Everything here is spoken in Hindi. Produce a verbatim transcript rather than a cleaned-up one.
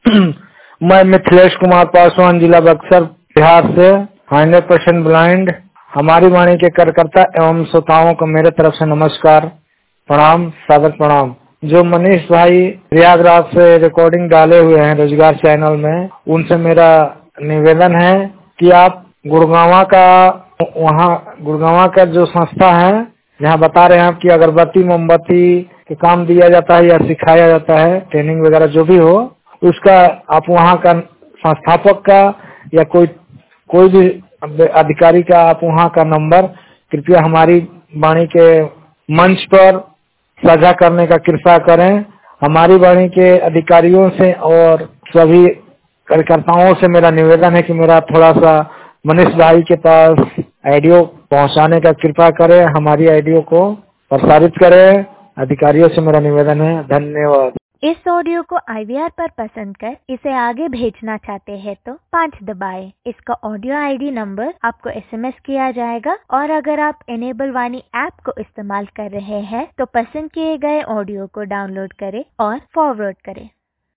मैं मिथिलेश कुमार पासवान, जिला बक्सर, बिहार से, हंड्रेड परसेंट ब्लाइंड। हमारी वाणी के कार्यकर्ता एवं श्रोताओं को मेरे तरफ से नमस्कार, प्रणाम, सादर प्रणाम। जो मनीष भाई प्रयागराज से रिकॉर्डिंग डाले हुए हैं रोजगार चैनल में, उनसे मेरा निवेदन है कि आप गुड़गांव का वहाँ गुड़गांव का जो संस्था है जहाँ बता रहे हैं कि अगरबत्ती मोमबत्ती के काम दिया जाता है या सिखाया जाता है, ट्रेनिंग वगैरह जो भी हो, उसका आप वहाँ का संस्थापक का या कोई कोई भी अधिकारी का आप वहाँ का नंबर कृपया हमारी वाणी के मंच पर साझा करने का कृपा करें। हमारी वाणी के अधिकारियों से और सभी कार्यकर्ताओं से मेरा निवेदन है कि मेरा थोड़ा सा मनीष भाई के पास ऑडियो पहुंचाने का कृपा करें, हमारी ऑडियो को प्रसारित करें। अधिकारियों से मेरा निवेदन है। धन्यवाद। इस ऑडियो को आई वी आर पर पसंद कर इसे आगे भेजना चाहते हैं तो पाँच दबाएं। इसका ऑडियो आई डी नंबर आपको एस एम एस किया जाएगा और अगर आप इनेबल वाणी ऐप को इस्तेमाल कर रहे हैं तो पसंद किए गए ऑडियो को डाउनलोड करें और फॉरवर्ड करें।